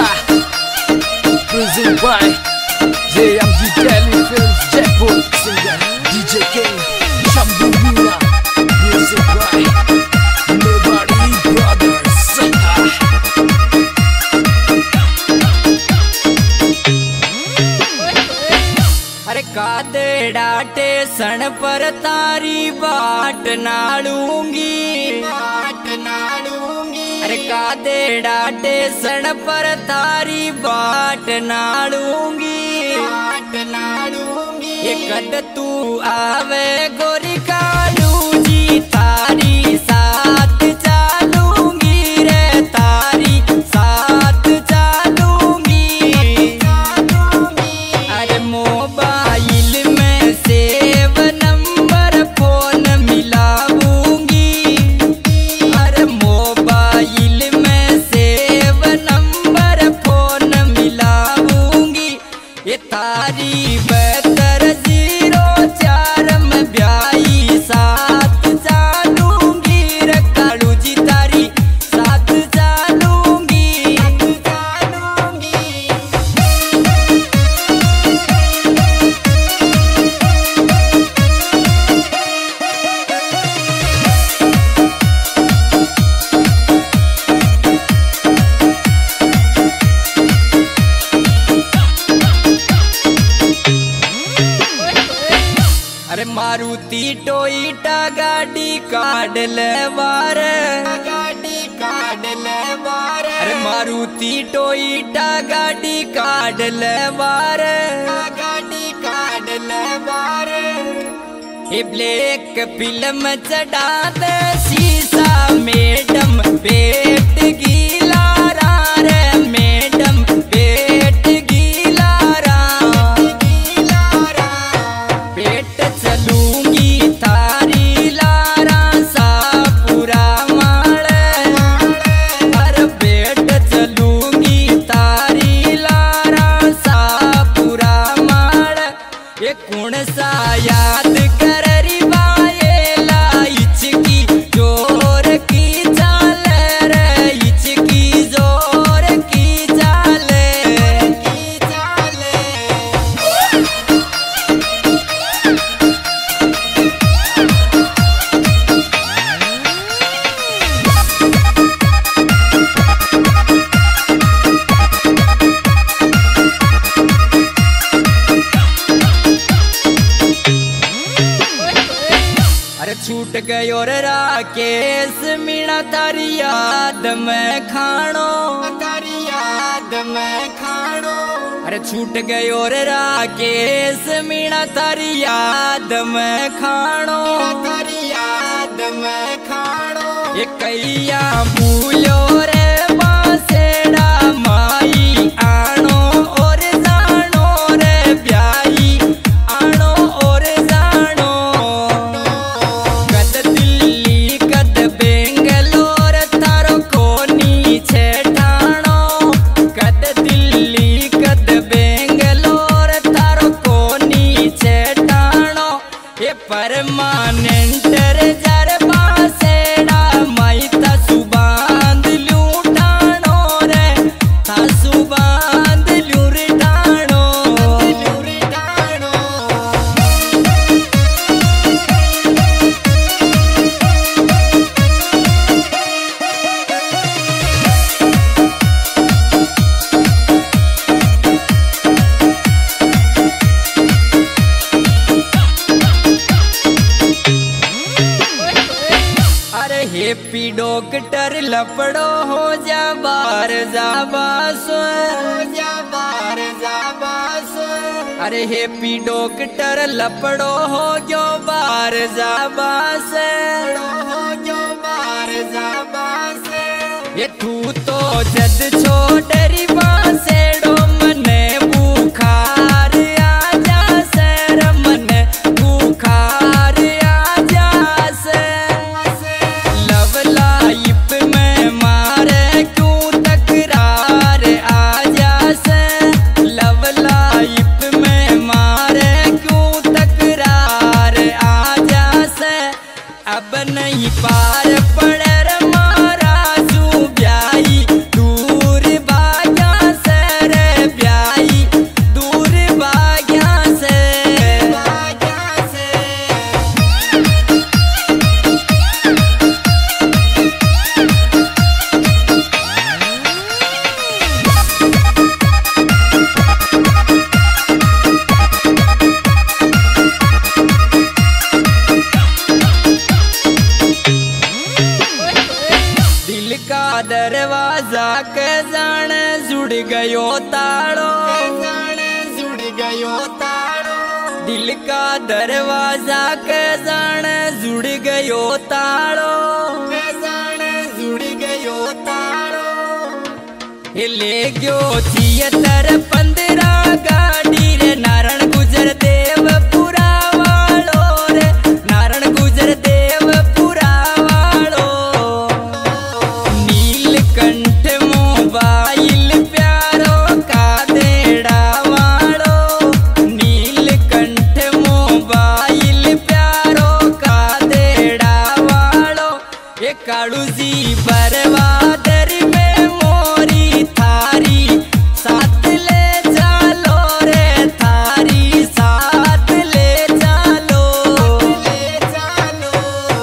Present by JMG Delhi Films Jaipur. Singer DJ King Shambu Mira. Music by Nobody Brothers. अरे कादे डाटे सन पर तारी बाट नाड़ूंगी, अरे कादे डाटे सन पर तारी बाट नाड़ूंगी। ये कद तू आवे गोरी कालू जी तारी साथ चालूंगी रे, तारी साथ चालूंगी। अरे मोबाइल में सेव नंबर फोन मिलाऊंगी, अरे मोबाइल में सेव नंबर फोन मिलाऊंगी। ये तारी बेहतर 04 में ब्याई साथ चालूंगी रे, कालू जी तारी साथ चालूंगी। अरे मारुति टोयोटा गाड़ी काट ले बार, अरे मारुति टोयोटा गाड़ी काट ले बार। ये ब्लैक फिल्म चढ़ा दे शीशा मैडम पेट गीला रा रे, मैडम पेट गीला रा। पेट चलूंगी थारी लारा सा पूरा माड़, हर पेट चलूंगी तारी लारा सा पूरा माड़। ये कौन सा याद कर रिवाये लाइच की जोर की चाल रे, इच की जोर की चाल। अरे छूट गयो रे राकेश मीणा तारी याद में खाणो, अरे छूट गयो रे राकेश मीणा तारी याद में खाणो। ये कैया भूलो रे बासेड़ा माई आनो और जानो रे, ब्याई आनो और जानो। कद दिल्ली कद बेंगलोर तारो कोनी छेठाणो, कद दिल्ली कद बेंगलोर तारो कोनी छेठाणो। ये परमानेंट रिजर्व बासेड़ा माई ता सुबांध लूटाणो रे, ता सुबांध लूटाणो। अरे हैप्पी डॉक्टर लपड़ो हो जा बार जाबास, अरे हैप्पी डॉक्टर लपड़ो हो जो बार जाबास। ये तू तो जद छोड़री बासेड़ो मने बुखार आ जा सर, मने बुखार आ जा से। लव लाइफ में मारे क्यों तकरार आ जा से, लव लाइफ में मारे क्यों तकरार आ जा से। अब नहीं पा जान जुड़ गयो ताड़ो, जान जुड़ गयो ताड़ो, दिल का दरवाजा के जान जुड़ गयो ताड़ो, जान जुड़ गयो ताड़ो। ले गयो 76-15 गाड़ी रे नारायण गुजर देव पुरा वालो रे, नारायण गुजर देव पुरा वालो। नीलकंठ मोबाइल प्यारो का देड़ा वालो, नीलकंठ मोबाइल प्यारो का देड़ा वालो। ये कालू जी बरवादर में मोरी थारी साथ ले चालो रे, थारी साथ ले चालो, ले चालो।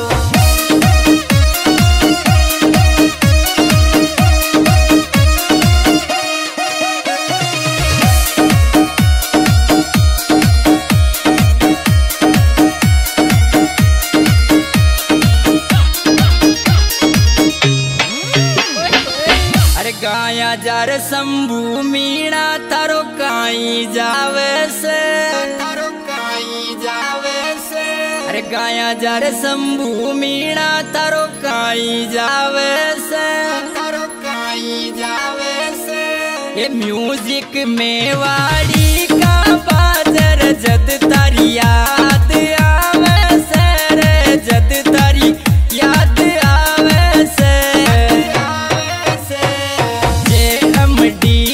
अरे गाया जार शंभू मीणा थारो काई जावे से, थारो काई जावे से। अरे गाया जार शंभू मीणा थारो काई जावे से, थारो काई जावे से। ये म्यूजिक मेवाड़ी का बाजर जद तारी याद आवे से रे, जद तारी याद आवे से। JMD